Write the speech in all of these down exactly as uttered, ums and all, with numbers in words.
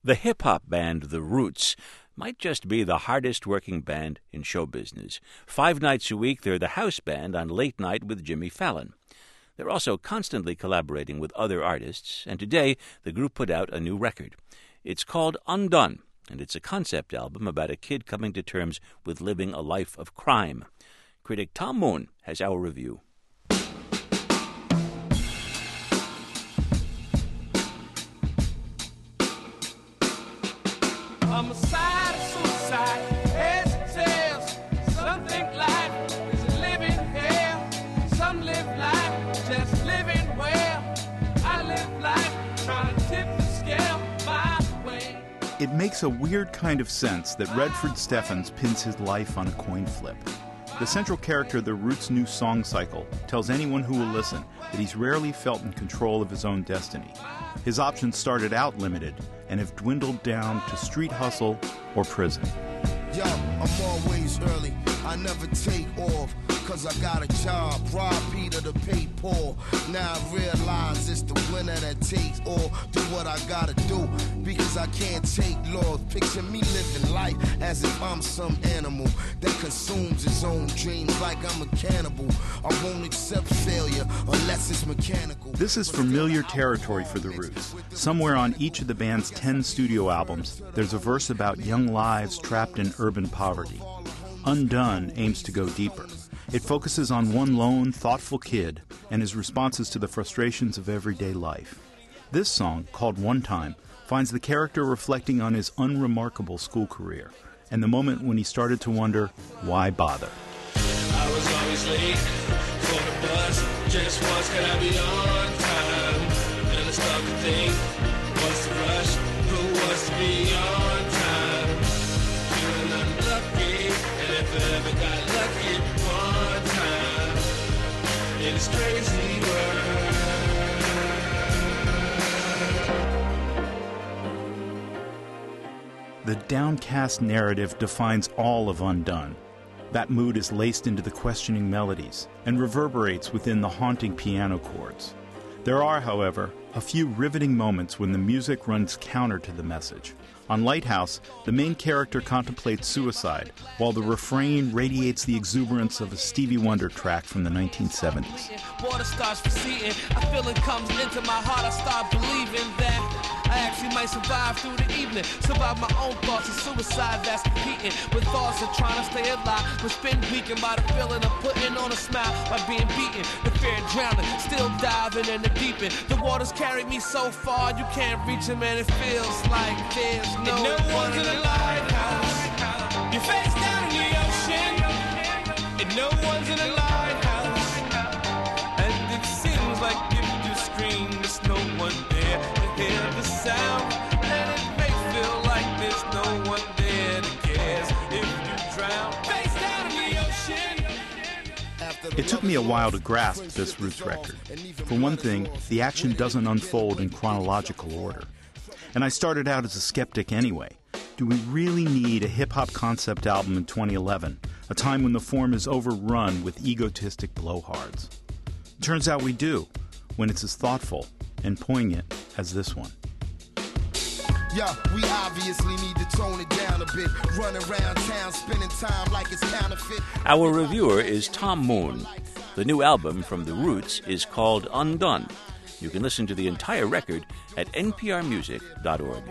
The hip-hop band The Roots might just be the hardest-working band in show business. Five nights a week, they're the house band on Late Night with Jimmy Fallon. They're also constantly collaborating with other artists, and today the group put out a new record. It's called Undone, and it's a concept album about a kid coming to terms with living a life of crime. Critic Tom Moon has our review. On the side of suicide, as it tells, some think life is a living hell. Some live life just living well. I live life trying to tip the scale my way. It makes a weird kind of sense that Redford Steffens pins his life on a coin flip. The central character of the Roots' new song cycle tells anyone who will listen that he's rarely felt in control of his own destiny. His options started out limited and have dwindled down to street hustle or prison. Yo, I'm always early, I never take off, cause I got a job, rob Peter to pay Paul. Now I realize it's the winner that takes all, do what I gotta do, because I can't take laws. Picture me living life as if I'm some animal that consumes its own dreams like I'm a cannibal. I won't accept failure unless it's mechanical. This is familiar territory for the Roots. Somewhere on each of the band's ten studio albums, there's a verse about young lives trapped in urban poverty. Undone aims to go deeper. It focuses on one lone, thoughtful kid and his responses to the frustrations of everyday life. This song, called One Time, finds the character reflecting on his unremarkable school career and the moment when he started to wonder, why bother? I was always late for the bus. Just once could I be on time? And I started to think, what's the rush? Who wants to be on time? Feeling unlucky, and if I ever got lucky one time in this crazy world. The downcast narrative defines all of Undone. That mood is laced into the questioning melodies and reverberates within the haunting piano chords. There are, however, a few riveting moments when the music runs counter to the message. On Lighthouse, the main character contemplates suicide, while the refrain radiates the exuberance of a Stevie Wonder track from the nineteen seventies. Water starts receding, a feeling comes into my heart, I start believing that I actually might survive through the evening, survive my own thoughts of suicide that's competing with thoughts of trying to stay alive, but spin weakened by the feeling of putting on a smile by being beaten, the fear of drowning, still diving in the deep end. The waters carry me so far, you can't reach them, and it feels like there's no, no one's in the lighthouse. You're face down in the ocean, and no one's in the lighthouse. And it seems like if you scream, there's no one there to hear the sound. And it may feel like there's no one there that cares if you drown. Face down in the ocean. It took me a while to grasp this Roots record. For one thing, the action doesn't unfold in chronological order. And I started out as a skeptic anyway. Do we really need a hip-hop concept album in twenty eleven, a time when the form is overrun with egotistic blowhards? Turns out we do, when it's as thoughtful and poignant as this one. Yeah, we obviously need to tone it down a bit. Run around town, spending time like it's counterfeit. Our reviewer is Tom Moon. The new album from The Roots is called Undone. You can listen to the entire record at N P R music dot org.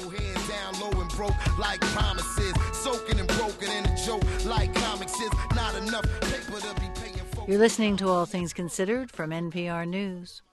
You're listening to All Things Considered from N P R News.